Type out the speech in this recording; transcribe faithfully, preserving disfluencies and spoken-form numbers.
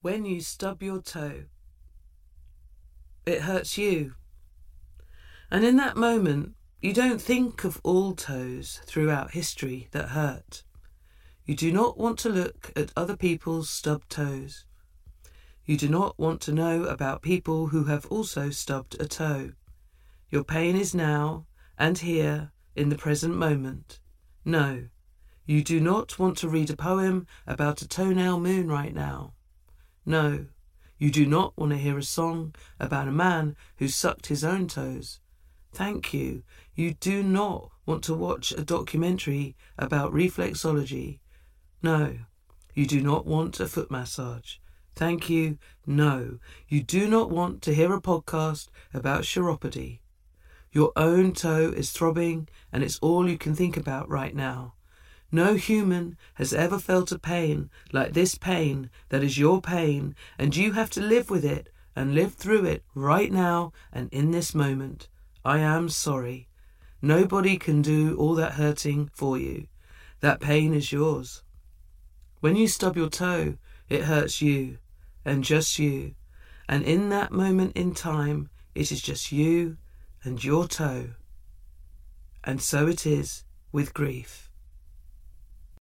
When you stub your toe, it hurts you. And in that moment, you don't think of all toes throughout history that hurt. You do not want to look at other people's stubbed toes. You do not want to know about people who have also stubbed a toe. Your pain is now and here in the present moment. No, you do not want to read a poem about a toenail moon right now. No, you do not want to hear a song about a man who sucked his own toes. Thank you. You do not want to watch a documentary about reflexology. No, you do not want a foot massage. Thank you. No, you do not want to hear a podcast about chiropody. Your own toe is throbbing and it's all you can think about right now. No human has ever felt a pain like this pain that is your pain, and you have to live with it and live through it right now and in this moment. I am sorry. Nobody can do all that hurting for you. That pain is yours. When you stub your toe, it hurts you, and just you. And in that moment in time, it is just you and your toe. And so it is with grief.